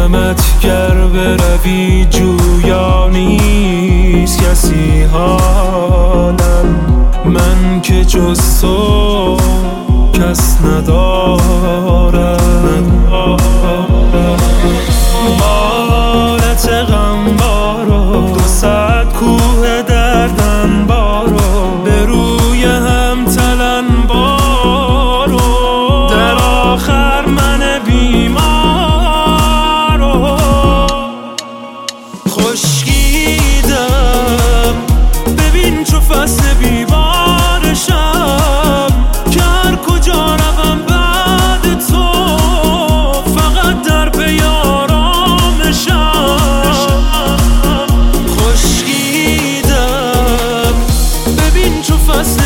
گفتمت گر بروی جویا نیست کسی حالم، من که جز تو کس ندارم. حالت غمبارو 200 کوه دردن بارو به روی هم تلن بارو، در آخر من بیمارو خشکیدم. ببین چو فصل بیبارشم که هر کجا روم بعد تو فقط در پی آرامشم. خشکیدم. ببین چو فصل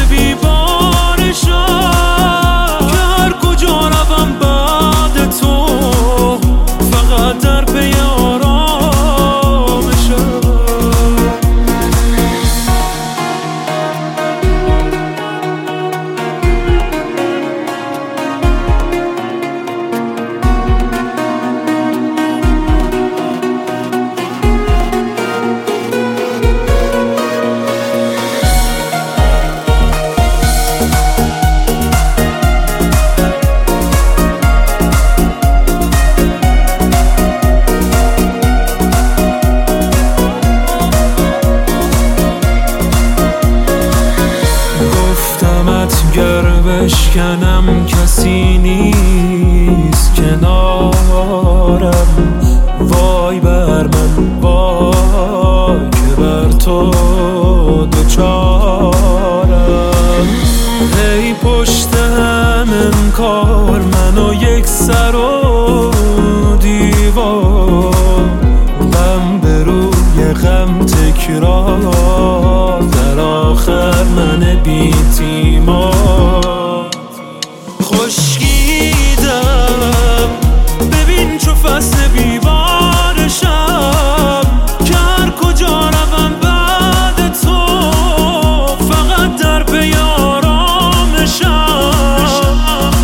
بیبارشم که هر کجا روم بعد تو فقط در پی آرامشم. گر بشکنم کسی نیست کنارم، وای بر من وای که بر تو دوچارم. هی پشت هم انکار منو یک سر و دیوار، غم به روی غم تکرار، در آخر من بی تیمار. خشکیدم. ببین چو فصل بیبارشم که هر کجا روم بعد تو فقط در پی آرامشم.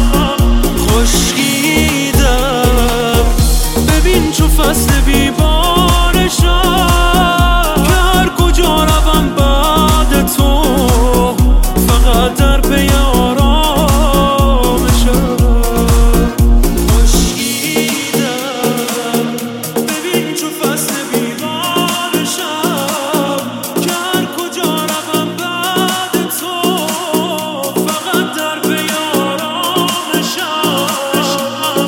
خشکیدم. ببین چو فصل بیبارشم که هر کجا روم بعد تو فقط در پی آرامشم. خشکیدم. ببین چو فصل بیبارشم که هر کجا روم بعد تو فقط در پی آرامشم.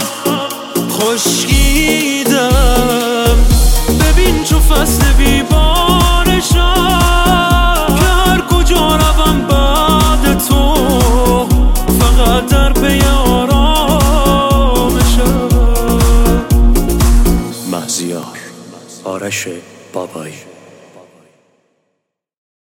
خشکیدم. ببین چو فصل بیبارشم که هر کجا روم بعد تو فقط در پی آرامشم. مهزیار آرش بابایی.